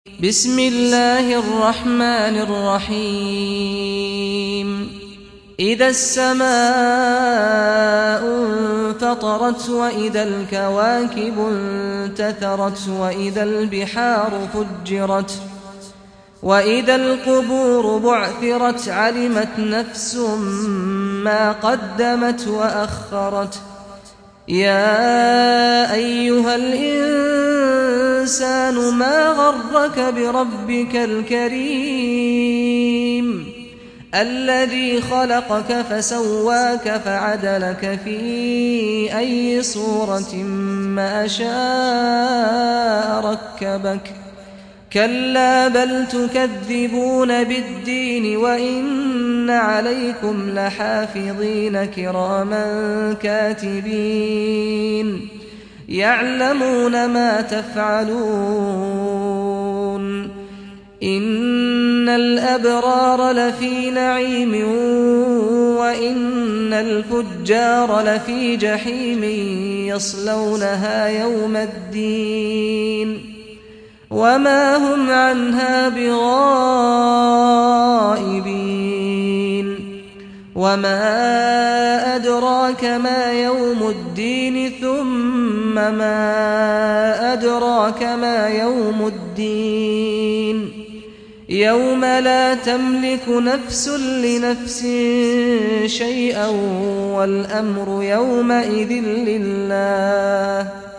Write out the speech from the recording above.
بسم الله الرحمن الرحيم إذا السماء انفطرت وإذا الكواكب انتثرت وإذا البحار فجرت وإذا القبور بعثرت علمت نفس ما قدمت وأخرت يا أيها الإنسان ما غرك بربك الكريم الذي خلقك فسواك فعدلك في أي صورة ما شاء ركبك كلا بل تكذبون بالدين وإن عليكم لحافظين كراما كاتبين يعلمون ما تفعلون إن الأبرار لفي نعيم وإن الفجار لفي جحيم يصلونها يوم الدين وما هم عنها بغائبين وما أدراك ما يوم الدين ثم ما أدراك ما يوم الدين يوم لا تملك نفس لنفس شيئا والأمر يومئذ لله